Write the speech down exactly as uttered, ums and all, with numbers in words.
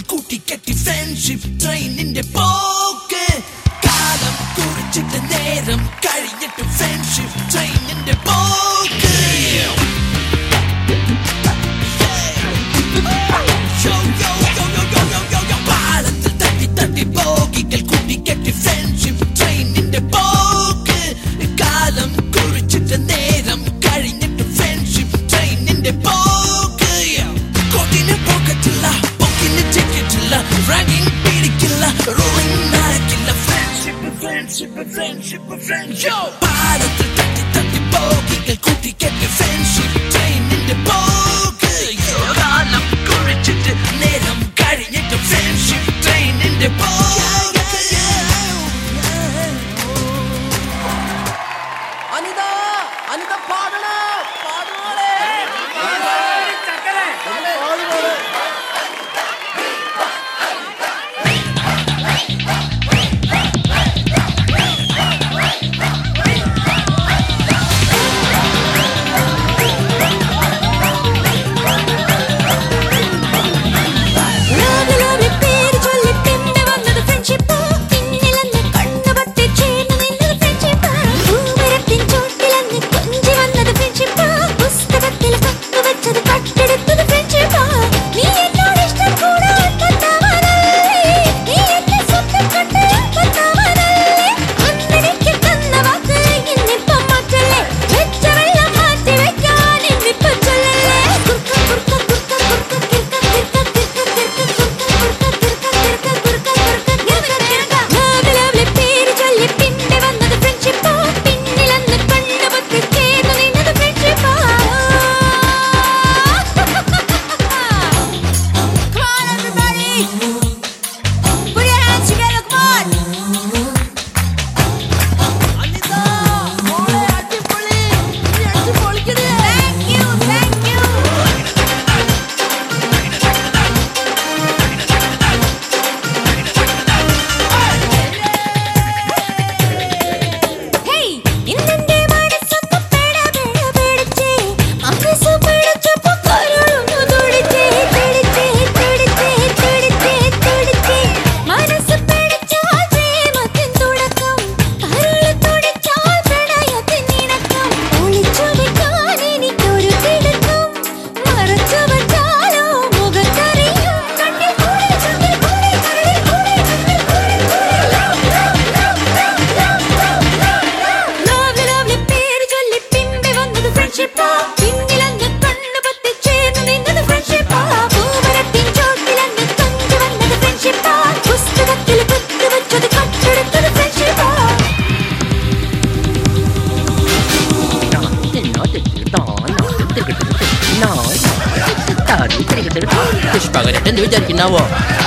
കൂട്ടിക്കെട്ടി friendship ട്രെയിനിന്റെ പോക്ക് കാലം കുറിച്ചിട്ട് നേരം കഴിഞ്ഞിട്ട് ഫ്രണ്ട്ഷിപ്പ് ട്രെയിനിന്റെ പോക്ക് പാലത്തിൽ തട്ടി തട്ടി പോകികൾ കൂട്ടിക്കെട്ടി ഫ്രണ്ട്ഷിപ്പ് ട്രെയിനിന്റെ പോക്ക് കാലം കുറിച്ചിട്ട് നേരം കഴിഞ്ഞിട്ട് ഫ്രണ്ട്ഷിപ്പ് ട്രെയിനിന്റെ പോക്ക് കോട്ടിന് പോക്കറ്റില്ല പോക്കിന് ടിക്കറ്റില്ല റാങ്കിങ് പിടിക്കില്ല റോളിംഗ് നടക്കില്ല ഫ്രണ്ട്ഷിപ്പ് ഫ്രണ്ട്ഷിപ്പ് ഫ്രണ്ട്ഷിപ്പ് ഫ്രണ്ട്ഷിപ്പ് പാലത്തിൽ തട്ടി തട്ടി പോകികൾ കൂട്ടിക്കെട്ടി ഫ്രണ്ട്ഷിപ്പ് ട്രെയിനിന്റെ പോക്ക് കാലം കുറിച്ചിട്ട് നേരം കഴിഞ്ഞിട്ട് ഫ്രണ്ട്ഷിപ്പ് ട്രെയിനിന്റെ പോക്ക് Anitha Anitha പാടണ പാടുകളെ Terus banget dan dia jadi kinawa.